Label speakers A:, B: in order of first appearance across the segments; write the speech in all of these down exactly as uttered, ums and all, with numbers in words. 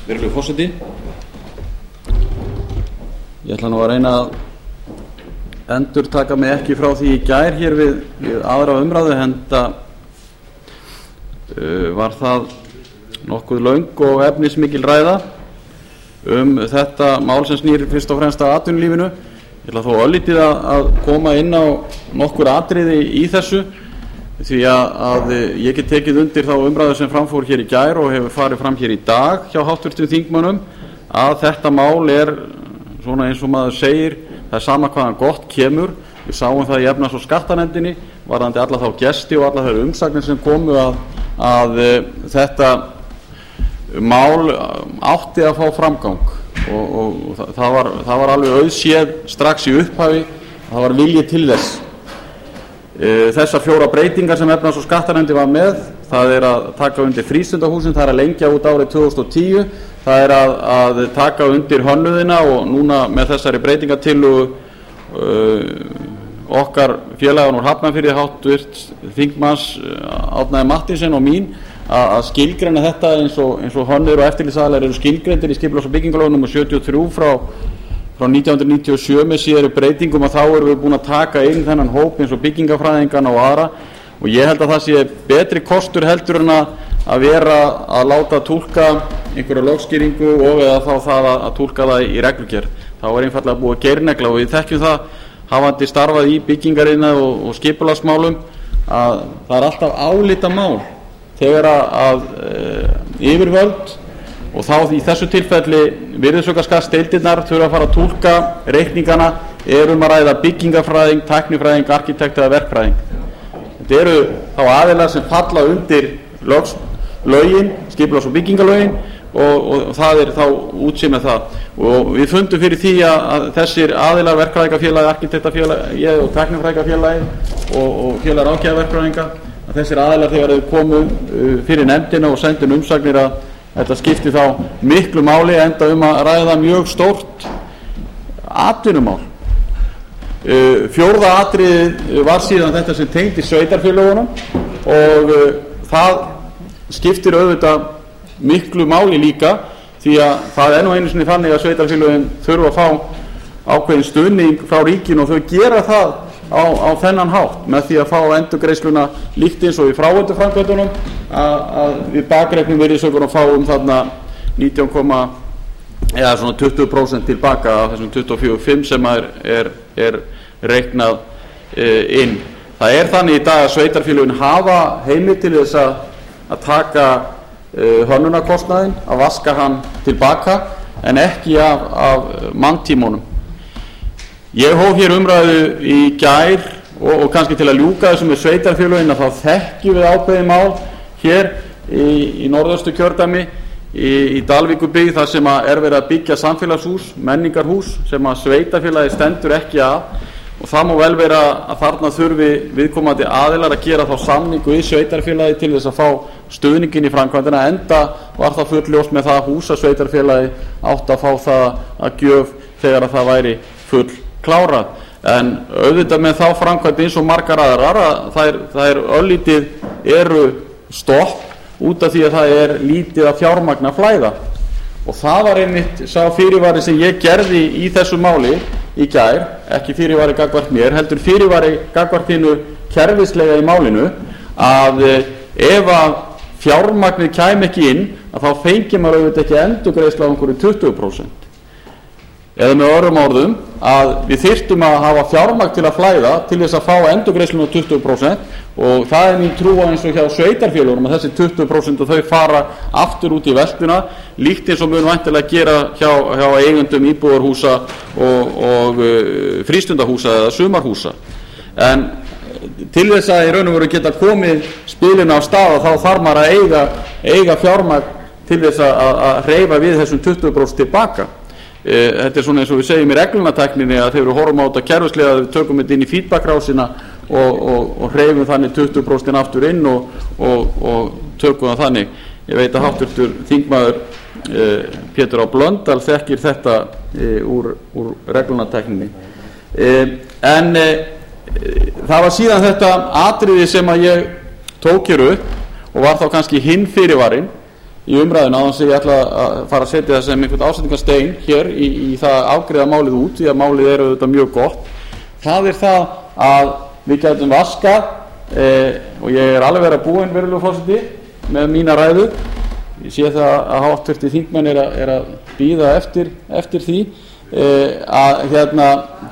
A: Virðulegur forseti, ég ætla nú að reyna að endurtaka mig ekki frá því í gær hér við, við aðra umræðu, enda uh, var það nokkuð löng og efnismikil ræða um þetta mál sem snýr fyrst og fremst að atvinnulífinu. Ég ætla þó örlítið að, að koma inn á nokkur atriði í þessu, því að, að ég get tekið undir þá umræðu sem framfór hér í gær og hefur farið fram hér í dag hjá háttvirtum þingmönnum, að þetta mál er svona eins og maður segir, það er sama hvaðan gott kemur. Við sáum það í efnahags- og skattanefndinni varðandi alla þá gesti og alla þær umsagnir sem komu að, að þetta mál átti að fá framgang og, og það, var, það var alveg auðséð strax í upphafi, það var vilji til þess. Þessar fjóra breytingar sem efnahags- og skattanefndin var með, það er að taka undir frístundahúsin, það er að lengja út árið tvö þúsund og tíu, það er að, að taka undir hönnuðina og núna með þessari breytingartillögu uh, okkar félagann úr Hafnarfirði, háttvirt þingmanns Árna Mathiesen og mín, að, að skilgreina þetta eins og, eins og hönnuðir og eftirlitsaðilar eru skilgreindir í skipulags- og byggingarlögum númer sjötíu og þrjú frá frá nítján hundruð níutíu og sjö með síðari breytingum, að þá erum við búin að taka inn þennan hóp eins og byggingafræðingana og aðra, og ég held að það sé betri kostur heldur en að, að vera að láta túlka einhverja lögskýringu og eða þá það að, að túlka það í reglugerð. Þá er einfaldlega búið að geirnegla, og við þekkjum það hafandi starfað í byggingariðnaði og, og skipulagsmálum, að það er alltaf álitamál þegar að, að e, yfirvöld, og þá í þessu tilfelli virðisaukaskattsdeildirnar, þurfa að fara að túlka reikningana, erum að ræða byggingafræðing, tæknifræðing, arkitekt eða verkfræðing. Þetta eru þá aðilar sem falla undir lögs, lögin, skipulags- og byggingalögin, og, og það er þá útsýð með það. Og við fundum fyrir því að, að þessir aðilar, verkfræðingafélagi, arkitektafélagi og tæknifræðingafélagi og, og félag ráðgjafarverkfræðinga, að þessir aðilar þegar þeir komu fyrir nefndina og sendu umsagnir að þetta skipti þá miklu máli, enda um að ræða mjög stórt atvinnumál. Uh, fjórða atriðið var síðan þetta sem tengdi sveitarfélögunum, og uh, það skiptir auðvitað miklu máli líka, því að það er nú einu sinni þannig að sveitarfélögin þurfa að fá ákveðin stuðning frá ríkinu, og þau gera það á, á þennan hátt með því að fá endurgreiðsluna líkt eins og í fráveituframkvæmdunum, að, að við bakreiknum virðisaukunum fáum þarna nítján komma eða svona tuttugu prósent tilbaka af þessum tuttugu og fjögur komma fimm sem er, er, er reiknað e, inn. Það er þannig í dag að sveitarfélögin hafa heimild til þess að, að taka e, hönnunarkostnaðinn, að vaska hann tilbaka, en ekki af, af manntímunum. Ég hóf hér umræðu í gær og, og kannski til að ljúka þessu með sveitarfélögin, að þá þekkjum við ákveðið mál hér í, í Norðausturkjördæmi, í, í Dalvíkurbyggð, þar sem að er verið að byggja samfélagshús, menningarhús, sem að sveitarfélagi stendur ekki að, og það má vel vera að þarna þurfi viðkomandi aðilar að gera þá samningu í sveitarfélagi til þess að fá stuðningin í framkvæmdina, enda var það fullljós með það hús að sveitarfélagi átt að fá það að gjöf þegar að það væri full klárað. En auðvitað með þá framkvæmd eins og margar aðrar, að það er, það er örlítið eru stopp út af því að það er lítið að fjármagna flæða, og það var einmitt sá fyrirvari sem ég gerði í þessu máli í gær, ekki fyrirvari gagnvart mér, heldur fyrirvari gagnvart hinu kerfislega í málinu, að ef að fjármagnið kæmi ekki inn, að þá fengi maður auðvitað ekki endurgreiðslu á einhverju tuttugu prósent. Eða með öðrum orðum að við þyrftum að hafa fjármagn til að flæða til þess að fá endurgreiðsluna á tuttugu prósent, og það er mín trú eins og hjá sveitarfélögunum að þessi tuttugu prósent og þau fara aftur út í veltuna, líkt eins og mun væntanlega gera hjá, hjá eigendum íbúðarhúsa og, og uh, frístundahúsa eða sumarhúsa. En til þess að í raun og veru geta komið spilinu á stað, þá þarf maður að eiga, eiga fjármagn til þess að, að hreyfa við þessum tuttugu prósent tilbaka. Þetta er svona eins og við segjum í reglunartækninni, að þegar við horfum á þetta kerfislega, að við tökum þetta inn í feedback-rásina og, og, og hreyfum þannig tuttugu prósent aftur inn og, og, og tökum það þannig. Ég veit að háttvirtur þingmaður eh, Pétur H. Blöndal þekkir þetta eh, úr, úr reglunartækninni. Eh, en eh, það var síðan þetta atriði sem að ég tók hér upp, og var þá kannski hinn fyrirvarinn, í umræðuna, án þess að ég ætla að fara að setja það sem einhvern ásetningarstein hér í, í það að afgreiða málið út, því að málið er auðvitað mjög gott. Það er það að við gætum vaskað, eh, og ég er alveg verið að búinn, virðulegur forseti, með mína ræðu. Ég sé það að háttvirtir þingmenn er að, er að bíða eftir, eftir því, eh, að hérna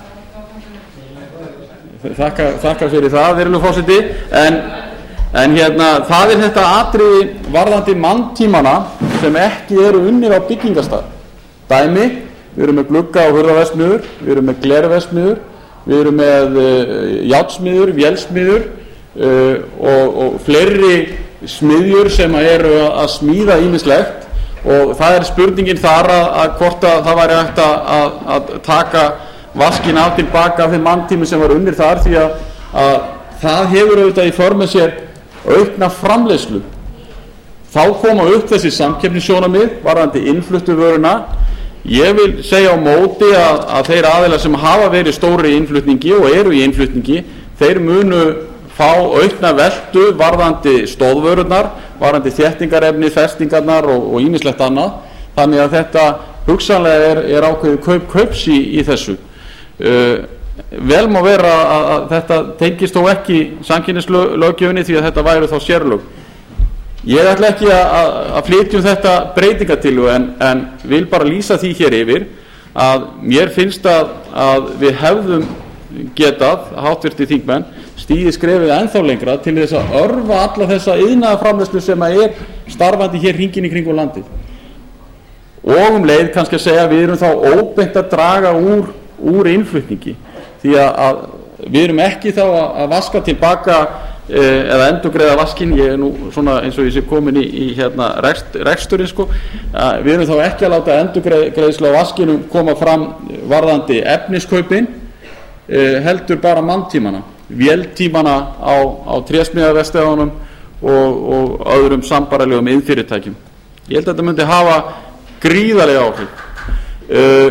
A: þakka, þakka fyrir það, virðulegur forseti, en En hérna, það er þetta atriði varðandi manntímana sem ekki eru unnir á byggingarstað. Dæmi, við erum með glugga- og hurðarverksmiðjur, við erum með glerverksmiðjur, við erum með uh, járnsmiðjur, vélsmiðjur uh, og, og fleiri smiðjur sem eru að smíða ýmislegt, og það er spurningin þar að, að hvort að það væri hægt að, að taka vaskin af tilbaka af þeim manntími sem var unnir þar, því að, að það hefur auðvitað í för með sér aukna framleiðslu. Þá koma upp þessi samkeppnissjónarmið varðandi innfluttu vöruna. Ég vil segja á móti að, að þeir aðilar sem hafa verið stóri í innflutningi og eru í innflutningi, þeir munu fá aukna veltu varðandi stóðvörurnar, varðandi þéttingarefni, festingarnar og ýmislegt annað. Þannig að þetta hugsanlega er, er ákveðið kaup-kaups í, í þessu. Uh, vel má vera að, að þetta tengist þó ekki samkeppnislöggjöfinni, því að þetta væru þá sérlög. Ég ætla ekki að, að flytja um þetta breytingartillögu, en, en vil bara lýsa því hér yfir að mér finnst að, að við hefðum getað, háttvirtir þingmenn, stigið skrefið ennþá lengra til þess að örva alla þessa iðnaðarframleiðslu sem er starfandi hér hringinn í kringum landið, og um leið kannski að segja að við erum þá óbeint að draga úr, úr innflutningi, því að, að við erum ekki þá að, að vaska tilbaka eh, eða endurgreiða vaskin. Ég er nú svona eins og ég sé komin í, í hérna rekst, reksturinn sko. Að við erum þá ekki að láta endurgreiðslu á vaskinum koma fram varðandi efniskaupin, eh, heldur bara manntímana, véltímana á, á trésmíðaverkstæðunum og, og öðrum sambærilegum iðnfyrirtækjum. Ég held að þetta myndi hafa gríðarlega áhrif, uh,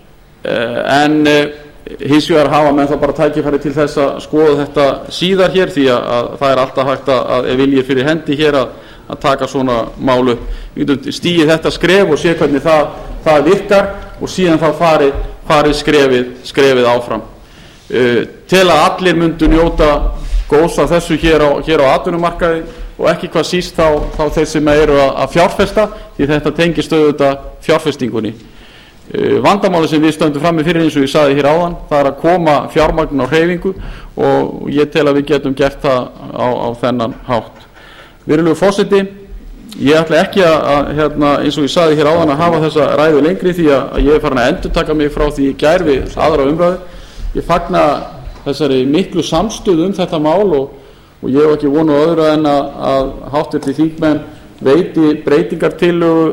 A: uh, en uh, hins vegar hafa menn þá bara tækifæri til þess að skoða þetta síðar hér, því að, að það er alltaf hægt að, að ef viljið fyrir hendi hér að, að taka svona málu. Við getum stigið þetta skref og sé hvernig það, það virkar, og síðan þá farið, farið skrefið, skrefið áfram. Uh, til að allir myndu njóta góðs af þessu hér á, hér á atvinnumarkaði, og ekki hvað síst þá, þá þeir sem eru að, að fjárfesta, því þetta tengist auðvitað fjárfestingunni. Uh, vandamáli sem við stöndum frammi fyrir, eins og ég sagði hér áðan, það er að koma fjármagn á hreyfingu, og ég tel að við getum gert það á, á þennan hátt. Virðulegur forseti, ég ætla ekki að, að hérna, eins og ég sagði hér áðan, að hafa þessa ræðu lengri, því að, að ég er farin að endurtaka mig frá því í gær við aðra umræðu. Ég fagna þessari miklu samstöðu um þetta mál, og, og ég hef ekki vonu öðru en að, að háttvirtir þingmenn veiti breytingartillögu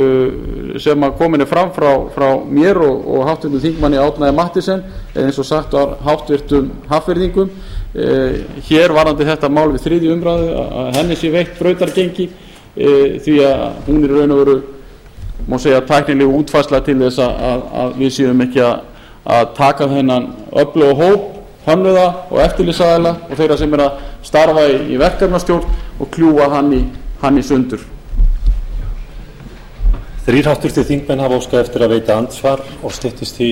A: uh, sem að komin er fram frá, frá mér og, og háttvirtum þingmanni Árna Mathiesen, eins og sagt var háttvirtum Hafnfirðingum. Uh, hér varðandi þetta mál við þriðju umræðu, að henni sé veitt brautargengi, uh, því að hún er í raun og veru, má segja, tæknileg útfærsla til þess að, að, að við séum ekki að að taka þennan öfluga hóp hönnuða og eftirlitsaðila og þeirra sem er að starfa í, í verkefnastjórn og kljúfa hann í, hann í sundur.
B: Þrír háttvirtir þingmenn hafa óskað eftir að veita andsvar og styttist því